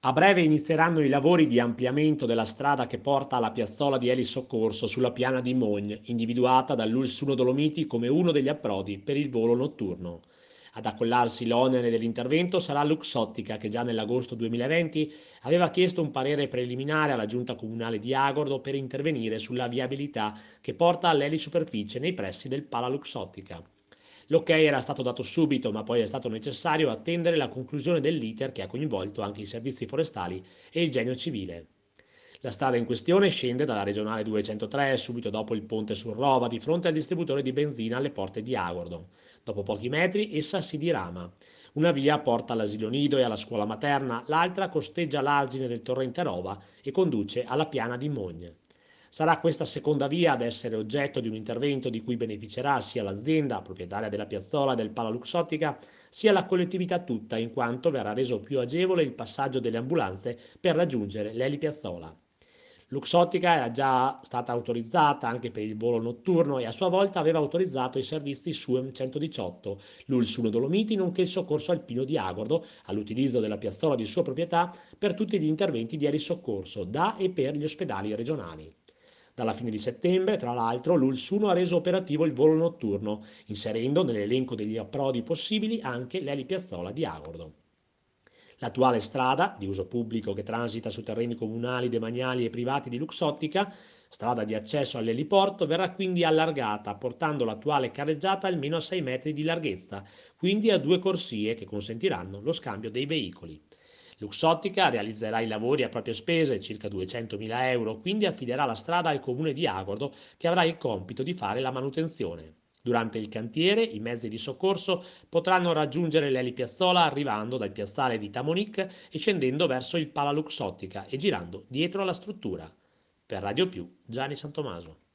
A breve inizieranno i lavori di ampliamento della strada che porta alla piazzola di Elisoccorso sulla piana di Mogne, individuata dall'Ulsuno Dolomiti come uno degli approdi per il volo notturno. Ad accollarsi l'onere dell'intervento sarà Luxottica, che già nell'agosto 2020 aveva chiesto un parere preliminare alla Giunta Comunale di Agordo per intervenire sulla viabilità che porta all'elisuperficie nei pressi del Pala Luxottica. L'ok era stato dato subito, ma poi è stato necessario attendere la conclusione dell'iter che ha coinvolto anche i servizi forestali e il Genio Civile. La strada in questione scende dalla regionale 203 subito dopo il ponte sul Rova, di fronte al distributore di benzina alle porte di Agordo. Dopo pochi metri essa si dirama. Una via porta all'asilo nido e alla scuola materna, l'altra costeggia l'argine del torrente Rova e conduce alla piana di Mogne. Sarà questa seconda via ad essere oggetto di un intervento di cui beneficerà sia l'azienda, proprietaria della piazzola del Pala Luxottica, sia la collettività tutta, in quanto verrà reso più agevole il passaggio delle ambulanze per raggiungere l'Eli Piazzola. Luxottica era già stata autorizzata anche per il volo notturno e a sua volta aveva autorizzato i servizi SUEM 118, l'Ulsuno Dolomiti, nonché il soccorso alpino di Agordo, all'utilizzo della piazzola di sua proprietà per tutti gli interventi di elisoccorso da e per gli ospedali regionali. Dalla fine di settembre, tra l'altro, l'Ulsuno ha reso operativo il volo notturno, inserendo nell'elenco degli approdi possibili anche l'Eli Piazzola di Agordo. L'attuale strada, di uso pubblico che transita su terreni comunali, demaniali e privati di Luxottica, strada di accesso all'eliporto, verrà quindi allargata, portando l'attuale carreggiata almeno a 6 metri di larghezza, quindi a due corsie che consentiranno lo scambio dei veicoli. Luxottica realizzerà i lavori a proprie spese, circa 200.000 euro, quindi affiderà la strada al comune di Agordo che avrà il compito di fare la manutenzione. Durante il cantiere i mezzi di soccorso potranno raggiungere l'Eli Piazzola arrivando dal piazzale di Tamonic e scendendo verso il Pala Luxottica e girando dietro alla struttura. Per Radio Più, Gianni Santomaso.